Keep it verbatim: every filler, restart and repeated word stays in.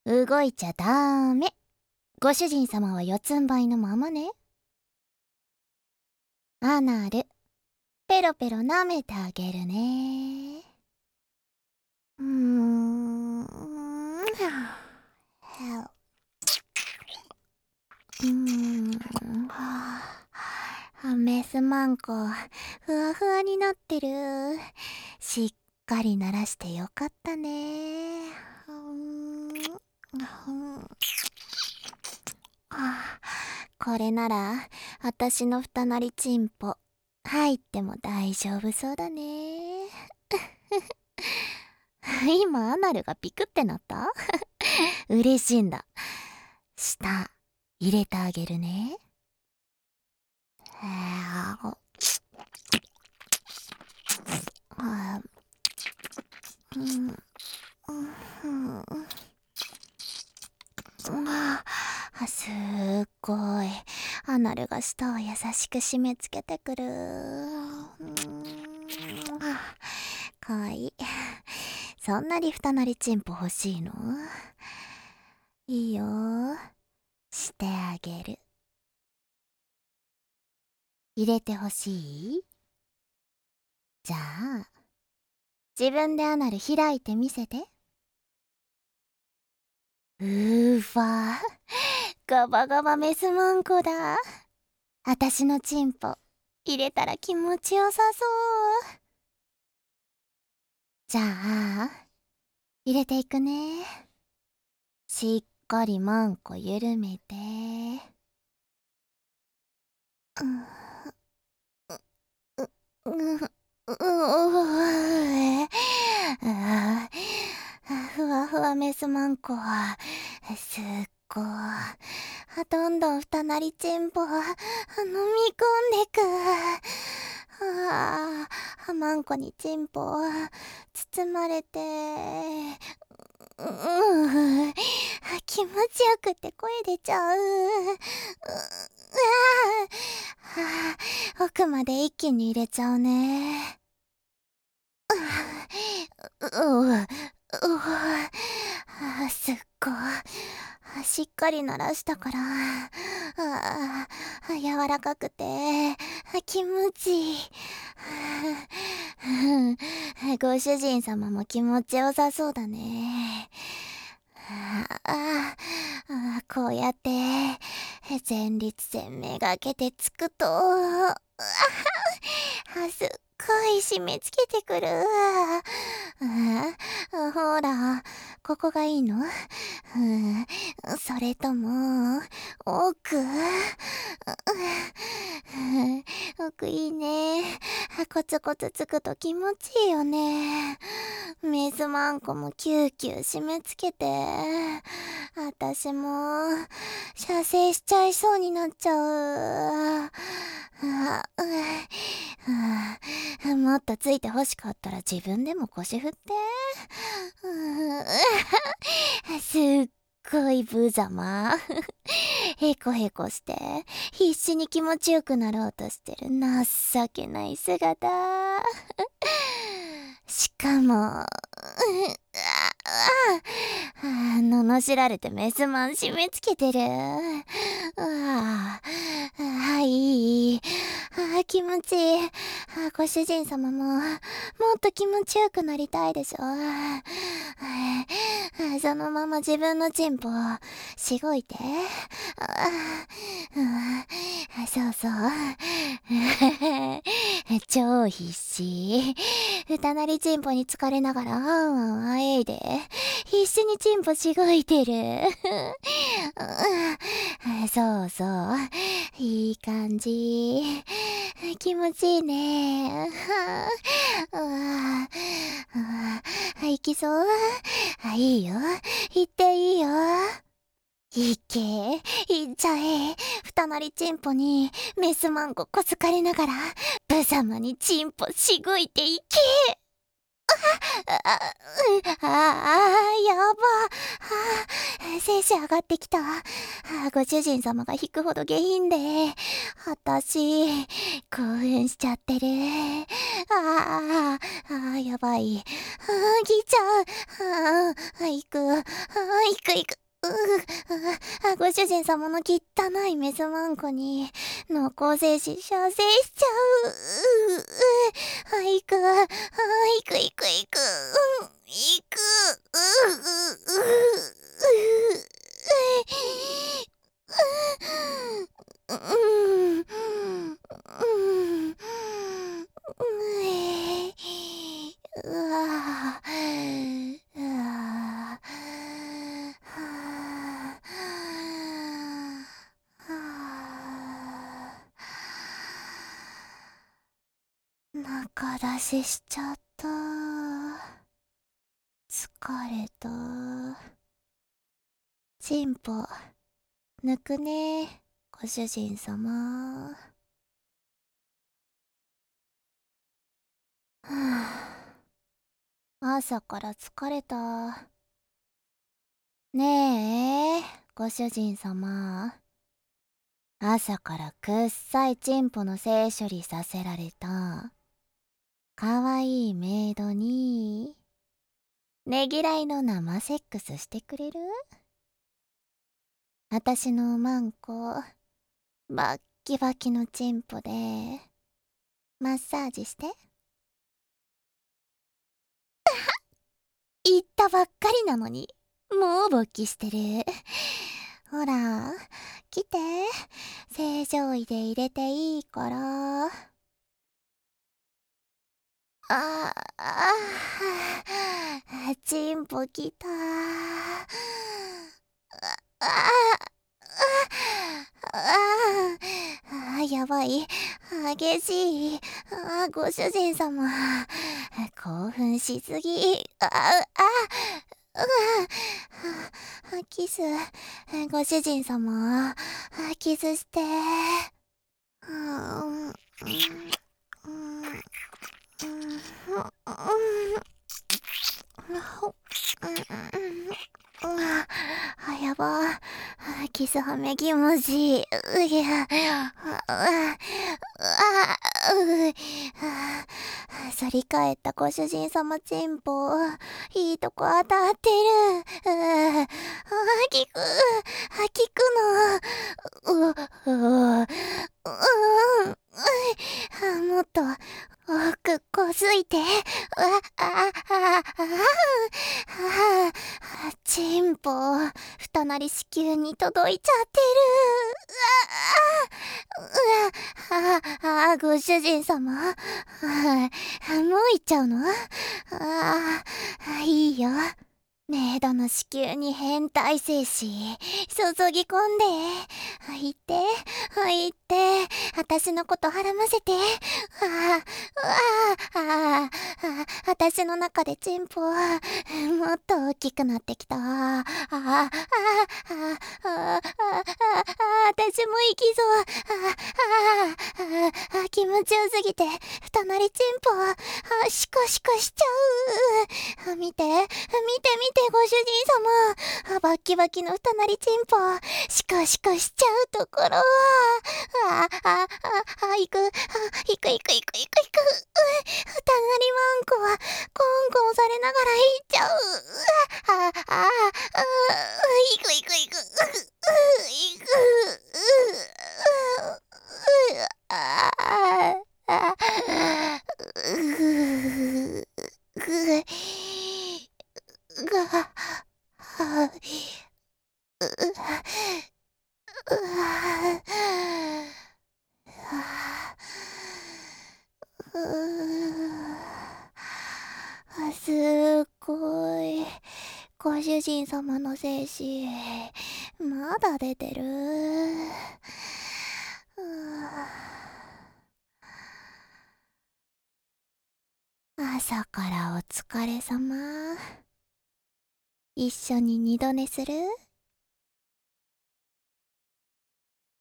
動いちゃダメ。ご主人様は四つん這いのままね。アナル、ペロペロ舐めてあげるね。うーん。うーん。メスマンコ、ふわふわになってる。しっかり鳴らしてよかったね。うーん。これなら、あたしの二なりチンポ、入っても大丈夫そうだね。今、アナルがピクってなった嬉しいんだ。舌、入れてあげるね。うんうんあ、すっごい。アナルが舌を優しく締め付けてくる。かわいい。そんなに二なりチンポ欲しいの？いいよ。してあげる。入れてほしい？じゃあ、自分でアナル開いてみせて。うーわー、ガバガバメスマンコだ。あたしのチンポ、入れたら気持ちよさそう。じゃあ、入れていくね。しっかりマンコ緩めて。う、う、う、う、う、ふわふわメスマンコ、すっごい。どんどん二なりチンポ、飲み込んでく。ああ、マンコにチンポ、包まれて、う、うん、気持ちよくて声出ちゃう。う、うあ、奥まで一気に入れちゃうね。う、う、う、う、すっごい。しっかり鳴らしたから、ああ、柔らかくて、気持ちいい。ご主人様も気持ちよさそうだね。ああ、こうやって前立腺めがけてつくと、あすっごい締め付けてくる。ほら、ここがいいの？それとも奥？奥いいね。コツコツつくと気持ちいいよね。メスマンコもキューキュー締め付けて、あたしも射精しちゃいそうになっちゃう。もっとついて欲しかったら自分でも腰振って。すっごい無様。へこへこして必死に気持ちよくなろうとしてる情けない姿。しかも、罵られてメスマン締め付けてる。ああ、いい。あ気持ちいい。あご主人様も、もっと気持ちよくなりたいでしょ。あそのまま自分のチンポ、しごいて。あそうそう。超必死。二なりチンポに疲れながら、あんあんあえいで、必死にチンポしごいてる。そうそう。いい感じ。気持ちいいね。いきそう？いいよ。行っていいよ。いけ、いっちゃえ。二なりチンポにメスマンコこすかれながら、無様にチンポしごいていけ。ああ、ああ、やば。あ精子上がってきた。ご主人様が引くほど下品で、あたし、興奮しちゃってる。 あーあー、やばい。あー、来ちゃう。あー、行く。あー、行く行く。うーあ、ご主人様の汚いメスマンコに濃厚精子射精しちゃう。うーあ、行く。あー、行く行く行く。うん、行く。うーうーうーうーうんうんうんうわうわ中出ししちゃった。疲れた。チンポ抜くね、ご主人様。はあ、朝から疲れた。ねえ、ご主人様。朝からくっさいチンポの性処理させられた。かわいいメイドに、ねぎらいの生セックスしてくれる？あたしのマンコ、バッキバキのチンポで、マッサージして。言ったばっかりなのに、もう勃起してる。ほら、来て。正常位で入れていいから。ああ、チンポきた。ああ、ああ、やばい。激しい。あ、ご主人様。興奮しすぎ。あ、あ、あ、キス。ご主人様。キスして。うん、うん、あ、やば。キスはめ気持ちいい。うぎゃ。あ、う、反り返ったご主人様チンポ。いいとこ当たってる。あ、効く。あ、効くの。う、う、う、うん。もっと多くこすいて。あ、あ、あ、あ、あ、チンポ、二なり子宮に届いちゃってる。うわあ、あ、あ、ご主人様。あ、もう行っちゃうの？ああ、いいよ。メイドの子宮に変態精子注ぎ込んで。入って、入って、私のことはらませて。ああ、ああ、私の中でチンポもっと大きくなってきた。ああ、ああ、ああ、あ私も行きそう。ああ、気持ちよすぎて、二なりチンポ、あ、シコシコしちゃう。見て、見て見て、ご主人様。バッキバキの二なりチンポ、シコシコしちゃうところは、あ、あ、あ、あ、行く、あ、行く行く行く行く行く。二なりマンコは、コンコンされながら行っちゃう。あ、あ、あ、行く行く行く。行く。ああ、あ、うぐ、が、は、う、う、すっごい。ご主人様の精子、まだ出てる。朝からお疲れ様。一緒に二度寝する？